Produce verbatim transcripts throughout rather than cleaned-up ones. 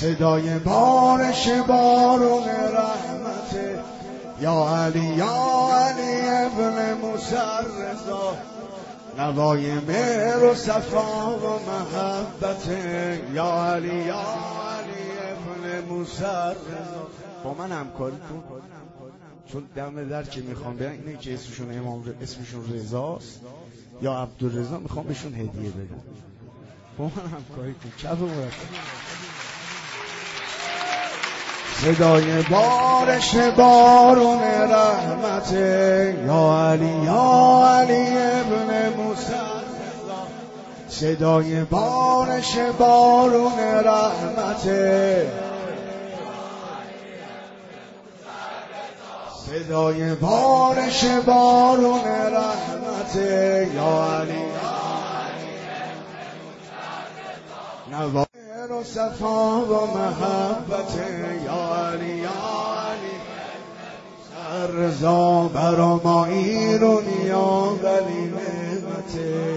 صدای بارش بارون رحمته. یا علی یا علی ابن موسی رضا، نوای مهر و صفا و محبته. یا علی یا علی ابن موسی رضا. با من همکاری کن، چون دم در که میخوام بیان اینه که اسمشون امام اسمشون رضاست یا عبدالرضا، میخوام بهشون هدیه بدم. با من همکاری کن. کف مرتب. صدای بارش بارون رحمته. یا علی یا علی ابن موسی رضا، صدای بارش بارون رحمته. صدای بارش بارون رحمته. یا علی نوای و صفا و محبته. یا علی یا علی رضا، برا ما ایرونی یا ولی نعمته.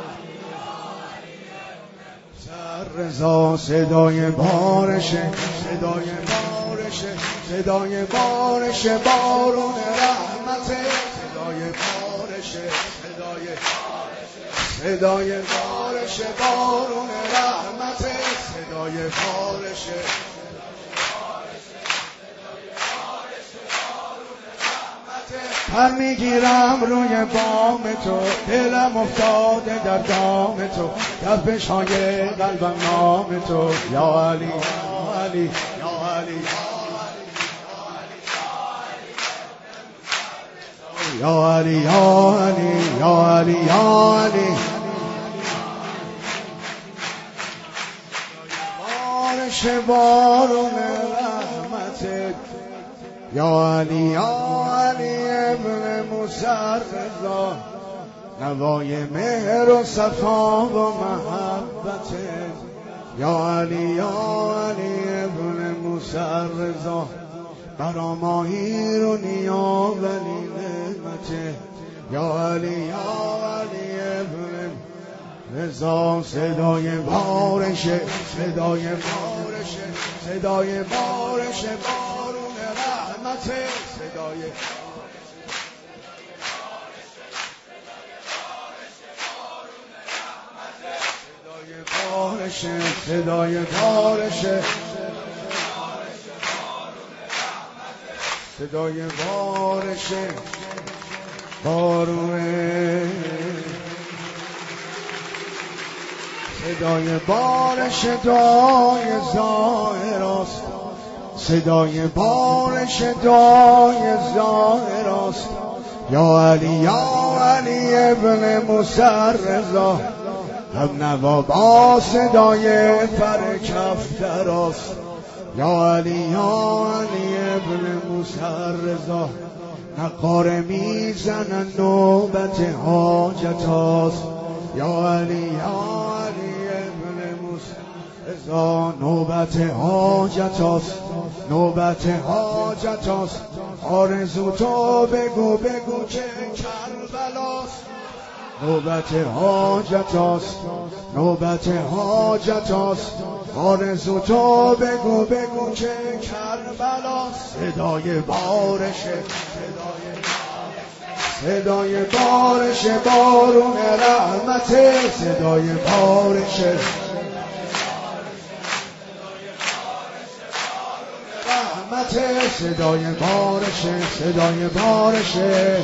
رضا صدای بارش صدای بارش صدای بارش بارون رحمته. صدای بارش صدای صدای بارش بارون رحمته. صدای بارش پر میگیرم روی بام تو، دلم افتاده در دام تو، کفش های قلبم نام تو. یا علی یا علی یا علی یا علی یا علی یا علی یا علی. بارش بارون رحمته. یا علی یا علی ابن موسی رضا، نوای مهر و صفا و محبته. یا علی یا علی ابن موسی رضا، برا ما ایرونی و ولی نعمته. یا علی یا علی ابن رضا، صدای بارش صدای بارش صدای بارش بارون رحمته. صدای بارش صدای بارش صدای بارش بارون صدای بارش دعای ظاهراست. صدای بارش دعای ظاهراست. یا علی یا علی ابن موسی رضا، هم نوا با صدای پر کفتراست. یا علی یا علی ابن موسی رضا، نقاره میزنن نوبت حاجت هاست. یا علی یا علی ابن موسی رضا، نوبت حاجت هاست نوبت حاجت هاست. آرزو تو بگو بگو که کربلاست. نوبت حاجت هاست نوبت حاجت هاست. آرزو تو بگو بگو که کربلاست. صدای بارش صدای صدای بارش بارون رحمته. صدای بارش رحمته. صدای بارش صدای بارش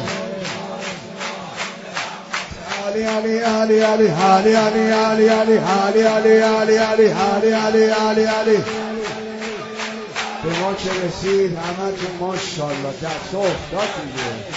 علی علی علی علی علی علی علی علی علی علی علی علی علی علی علی علی. به ما که رسید همه تو ماشاءالله دست افتاد دیگه.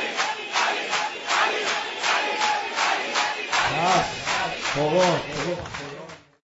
بابا